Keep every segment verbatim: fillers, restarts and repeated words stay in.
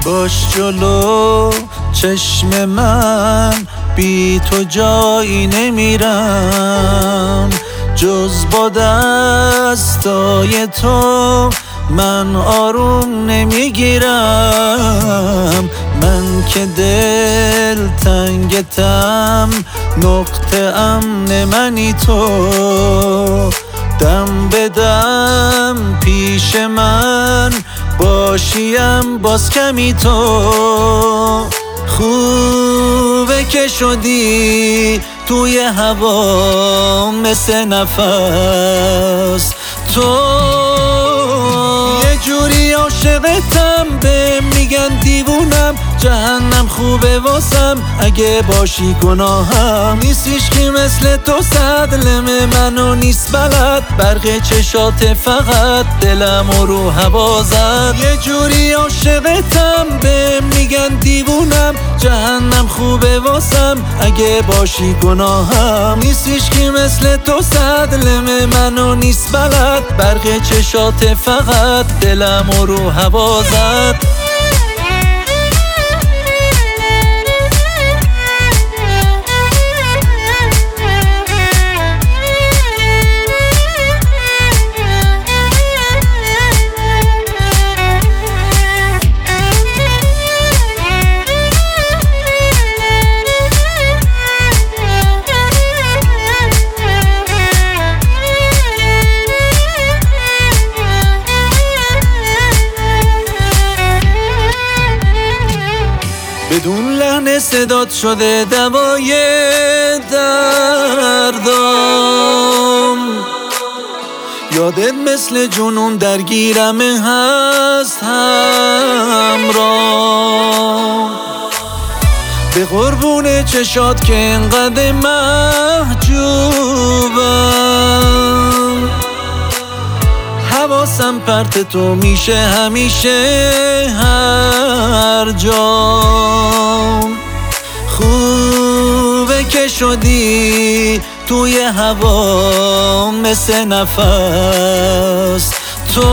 کاش جلو چشم من بی تو جایی نمیرم، جز با دستای تو من آروم نمیگیرم. من که دل تنگتم، نقطه امن منی تو، دم به دم پیش من باشیم باز کمی تو. خوبه که شدی توی هوا مثل نفس، تو یه جوری عاشقتم به میگن دیوونم، جهنم خوبه واسم اگه باشی گناهم. نیستیش که مثل تو صدلم منو نیست بلد، برق چشات فقط دلم و رو هوا زد. یه جوری عاشقتم به میگن دیوونم، جهنم خوبه واسم اگه باشی گناهم. نیستیش که مثل تو صدلم منو نیست بلد، برق چشات فقط دلم و رو هوا زد. بدون لحن صدات شده دوای دردام، یادت مثل جنون درگیرم هست همراه. به قربون چشات که انقدر محجوبم، حواسم پرت تو میشه همیشه هر جا. خوبه که شدی توی هوا مثل نفس، تو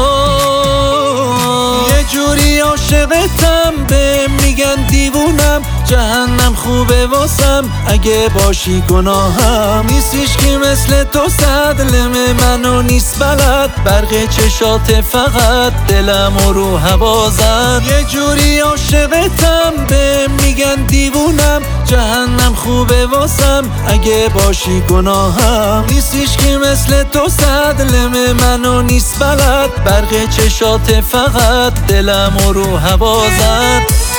یه جوری عاشقتم به میگن دیوونم، جهنم خوبه واسم اگه باشی گناهم. نیستیش که مثل تو صدلم منو نیست بلد، برق چشات فقط دلم و رو هوا زد. یه جوری عاشقتم به میگن دیوونم، جهنم خوبه واسم اگه باشی گناهم. نیستیش که مثل تو صدلم منو نیست بلد، برق چشات فقط دلم و رو هوا زد.